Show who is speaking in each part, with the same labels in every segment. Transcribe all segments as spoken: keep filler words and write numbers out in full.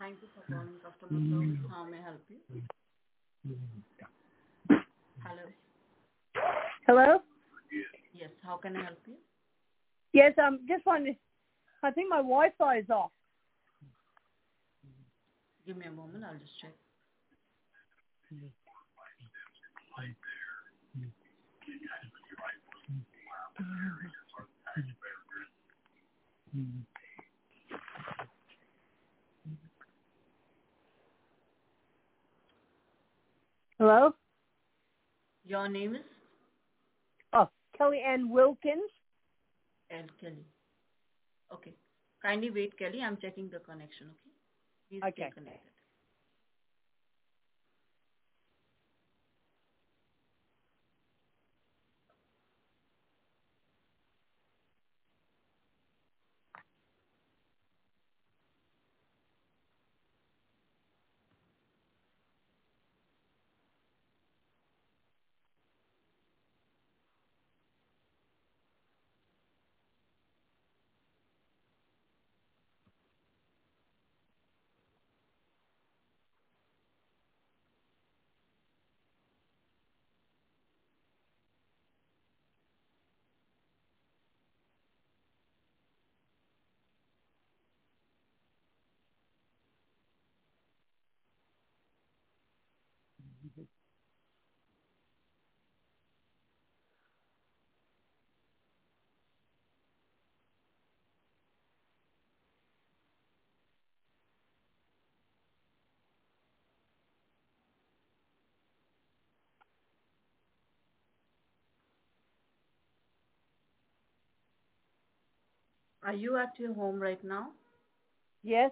Speaker 1: Thank you for calling customer service. How may I help you? Hello.
Speaker 2: Hello?
Speaker 1: Yes, how can I help you?
Speaker 2: Yes, I'm just wondering. I think my Wi-Fi is off.
Speaker 1: Give me a moment. I'll just check.
Speaker 2: Hello?
Speaker 1: Your name is
Speaker 2: Oh, Kelly Ann Wilkins.
Speaker 1: L. Kelly. Okay. Kindly wait, Kelly. I'm checking the connection, okay? Please stay
Speaker 2: Okay.
Speaker 1: connected. Are you at your home right now?
Speaker 2: Yes?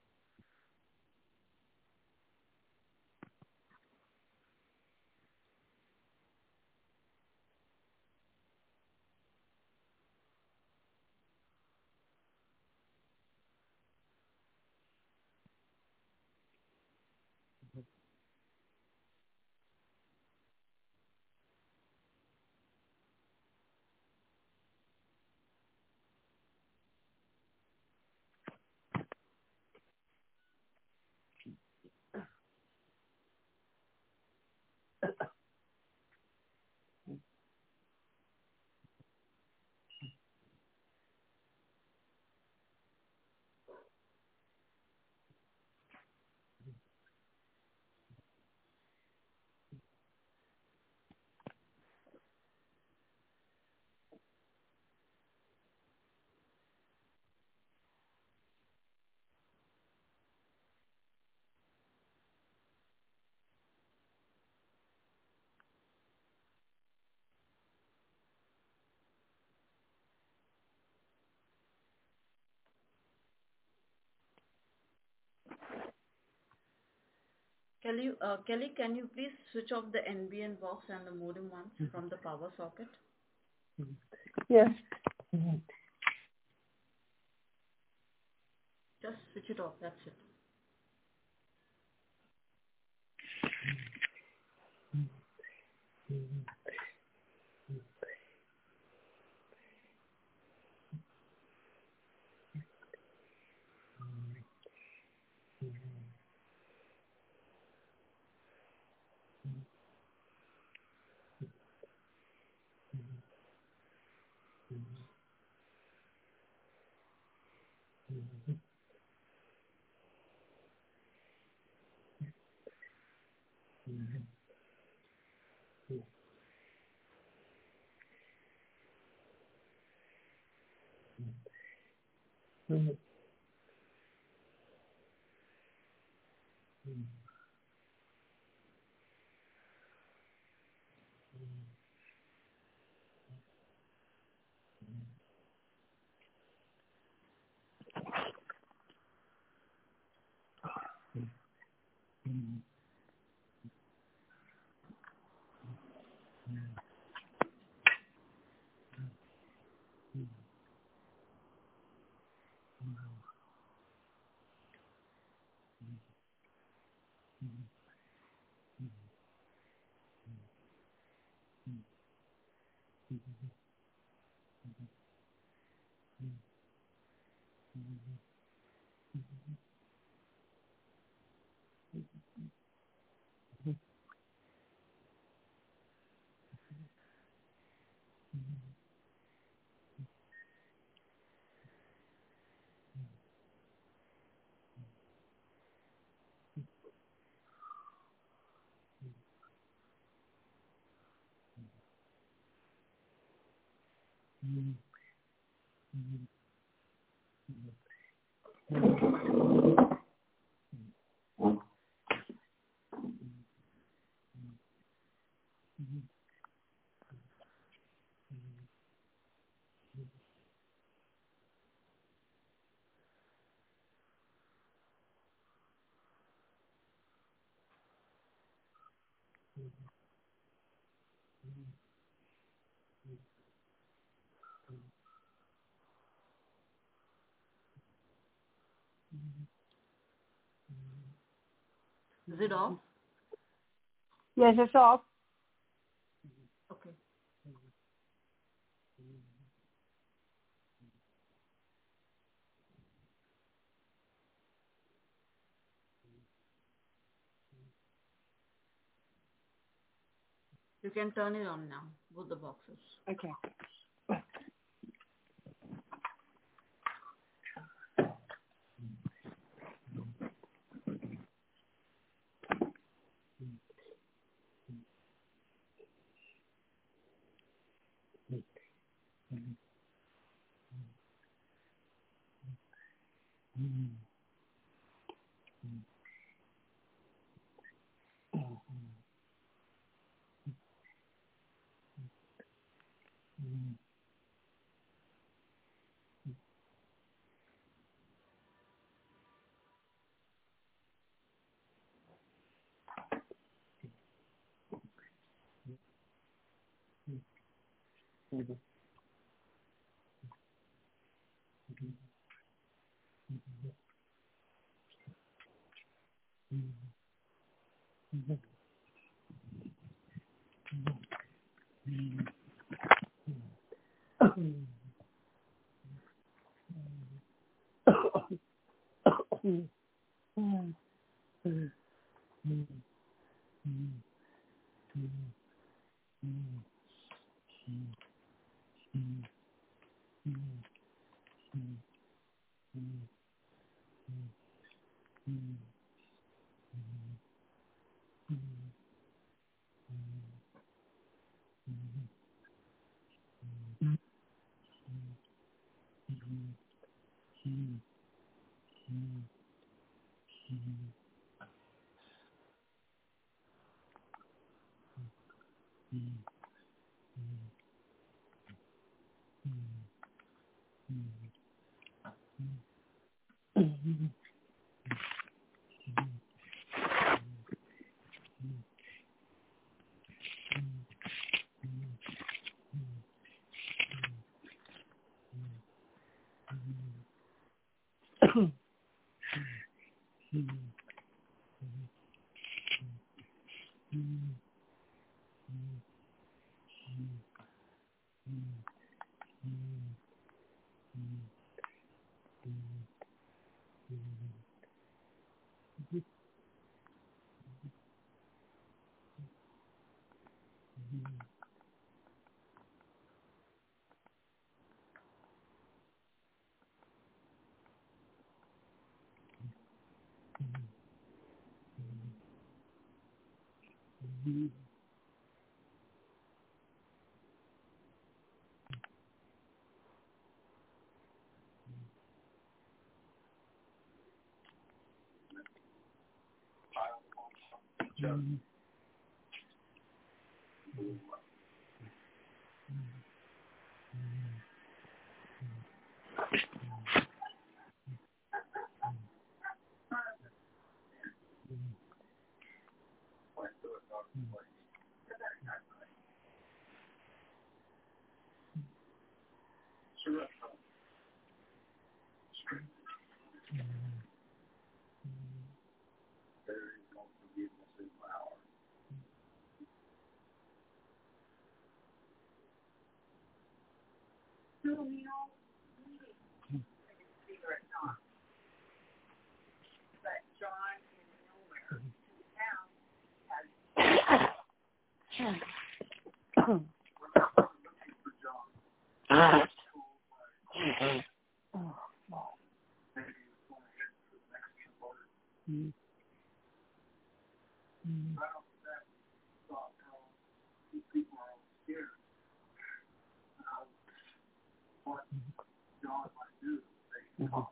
Speaker 1: Kelly, uh, Kelly, can you please switch off the N B N box and the modem ones from the power socket?
Speaker 2: Yes.
Speaker 1: Just switch it off. That's it. Is it off?
Speaker 2: Yes, it's off.
Speaker 1: Okay. You can turn it on now, both the boxes.
Speaker 2: Okay. Oh.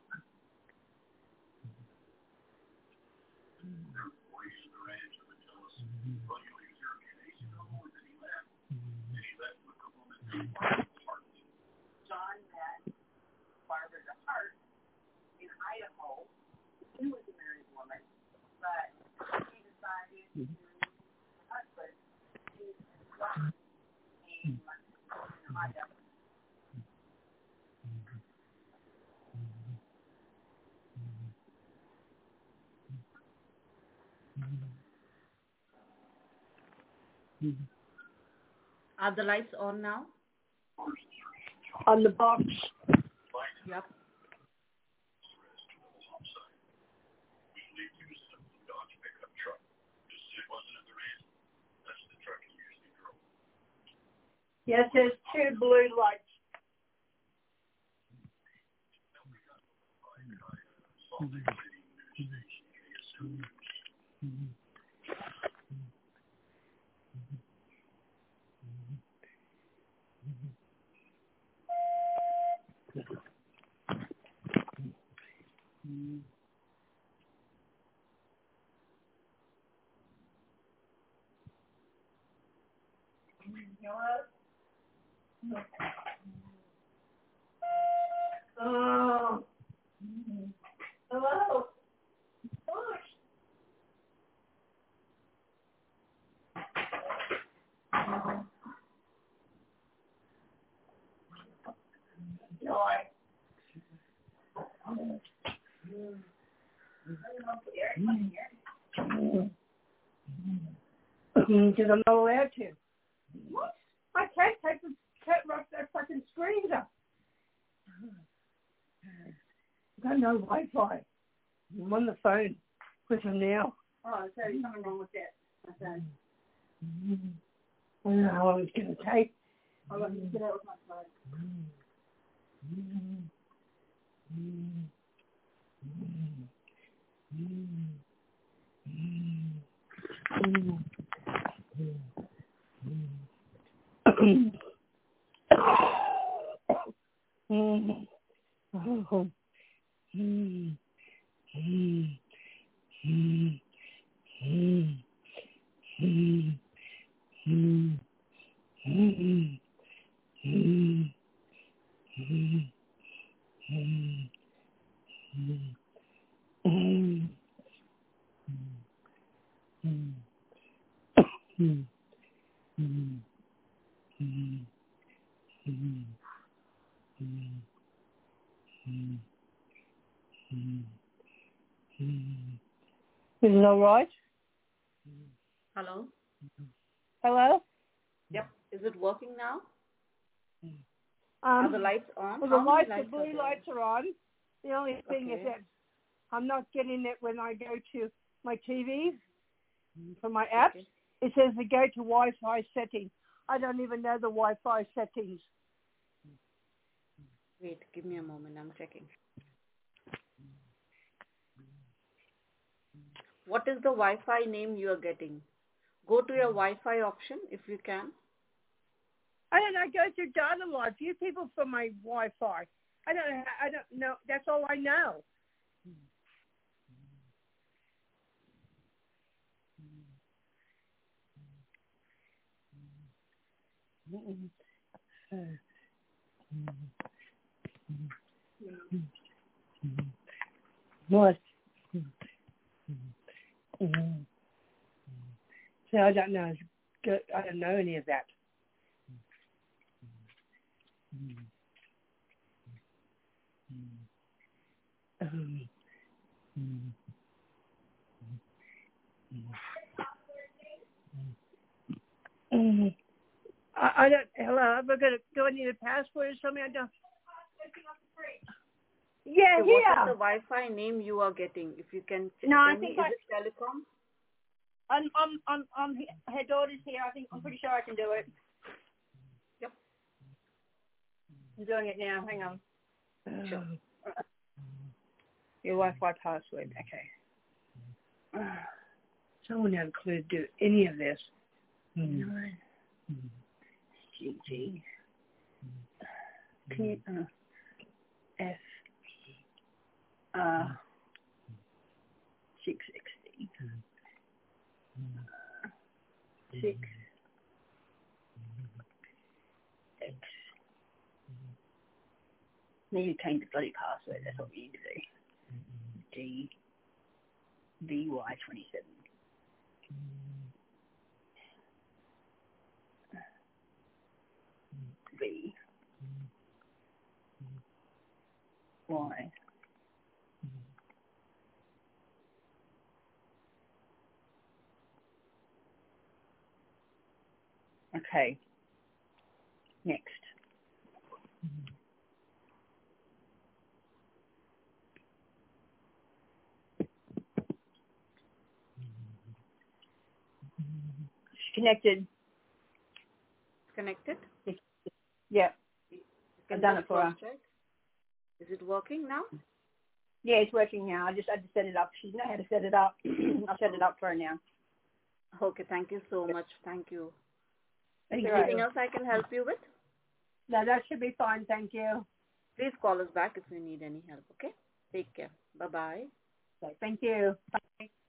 Speaker 3: John met Barbara DeHart in Idaho. She was a married woman, but she decided to her husband is in Idaho.
Speaker 1: Are the lights on now?
Speaker 2: On the box.
Speaker 1: Yep.
Speaker 2: Yes, there's two blue lights. Oh. Hello. Because I'm not allowed to. What? I can't take the cat rock that fucking screens up. I've got no Wi-Fi. I'm on the phone with him now.
Speaker 3: Oh, so there's something wrong with that. Okay.
Speaker 2: I don't know how long it's going to take.
Speaker 3: I'll let me get out with my phone.
Speaker 2: Is it all right?
Speaker 1: Hello?
Speaker 2: Hello?
Speaker 1: Yep. Is it working now?
Speaker 2: Um,
Speaker 1: Are the lights on?
Speaker 2: Well,
Speaker 1: How
Speaker 2: the
Speaker 1: many
Speaker 2: lights,
Speaker 1: lights
Speaker 2: the
Speaker 1: are
Speaker 2: blue
Speaker 1: there?
Speaker 2: lights are on. The only thing is
Speaker 1: Okay.
Speaker 2: that I'm not getting it when I go to my T V for my apps.
Speaker 1: Okay.
Speaker 2: It says to go to Wi-Fi settings. I don't even know the Wi-Fi settings.
Speaker 1: Wait, give me a moment. I'm checking. What is the Wi-Fi name you are getting? Go to your Wi-Fi option if you can.
Speaker 2: I don't know. I go through data live. Few people for my Wi-Fi. I don't. I don't know. That's all I know. What? So I don't know. I don't know any of that. Um, um, I, I don't. Hello. Am I gonna? Do I need a passport or something? I don't. Yeah,
Speaker 1: Okay, what is
Speaker 2: yeah.
Speaker 1: the Wi-Fi name you are getting? If you can ch-
Speaker 3: No, I
Speaker 1: tell me,
Speaker 3: think
Speaker 1: is
Speaker 3: I-
Speaker 1: it Telecom?
Speaker 3: I'm, I'm, I'm, I'm, her daughter's here. I think I'm pretty sure I can do it.
Speaker 1: Yep.
Speaker 3: I'm doing it now. Hang on.
Speaker 1: Sure.
Speaker 3: Your Wi-Fi password. Okay.
Speaker 2: Someone had a clue to do any of this.
Speaker 3: No.
Speaker 2: Mm.
Speaker 3: G G. P uh, F Uh, six sixty. Uh, six X. Need to change the bloody password. That's what we need to do. D V Y twenty-seven. V Y. Okay. Next. Connected.
Speaker 1: Connected?
Speaker 3: Yeah,
Speaker 1: Can
Speaker 3: I've done
Speaker 1: just
Speaker 3: it for her.
Speaker 1: cross-check. Is it working now?
Speaker 3: Yeah, it's working now. I just had to set it up. She knows how to set it up. I'll set it up for her now.
Speaker 1: Okay, thank you so much. Thank you.
Speaker 3: Thank
Speaker 1: Anything
Speaker 3: you.
Speaker 1: else I can help you with?
Speaker 3: No, that should be fine. Thank you.
Speaker 1: Please call us back if you need any help, okay? Take care. Bye-bye.
Speaker 3: Okay, thank you. Bye.